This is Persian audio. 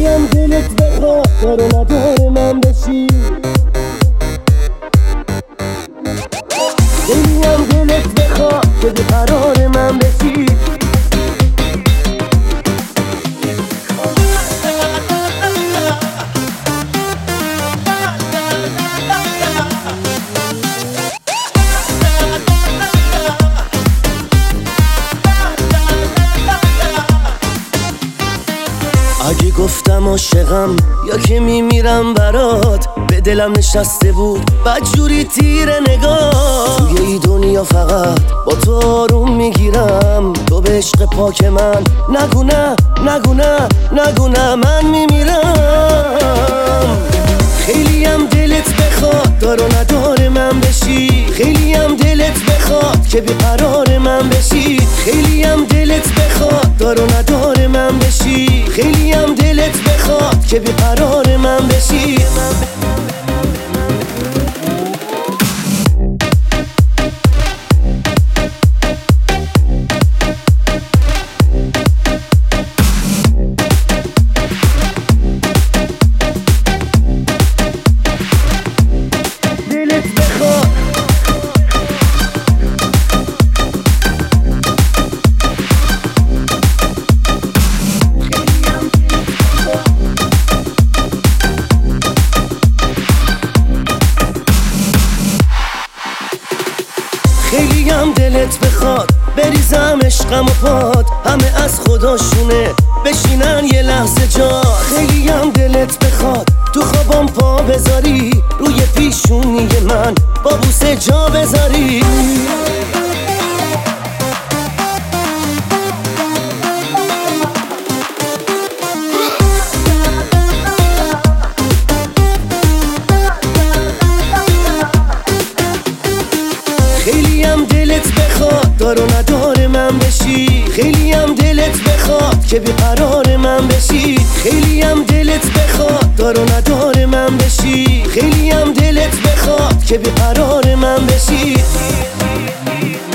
خیلی هم دلت بخواد دار و ندار من بشی، خیلی هم دلت بخواد که بیقرار من بشی. اگه گفتم عاشقم یا که میمیرم برات، به دلم نشسته بود بدجوری تیر نگاه. توی ای دنیا فقط با تو آروم میگیرم، تو به عشق پاک من نگو نه، نگو نه، نگو نه، من میمیرم. خیلی هم دلت بخواد دار و ندار من بشی، خیلی هم دلت بخواد که بیقرار من بشی، خیلی هم دلت بخواد دار و ندار من بشی، خیلی هم دلت بخواد که بیقرار من بشی. خیلی هم دلت بخواد بریزم عشقم و پاد، همه از خداشونه بشینن یه لحظه جا. خیلی هم دلت بخواد تو خوابم پا بذاری، روی پیشونی من با بوسه جا بذاری. خیلی هم دلت بخواد دار و ندار من بشی، خیلی هم دلت بخواد که بیقرار من بشی، خیلی هم دلت بخواد دار و ندار من بشی، خیلی هم دلت بخواد که بیقرار من بشی.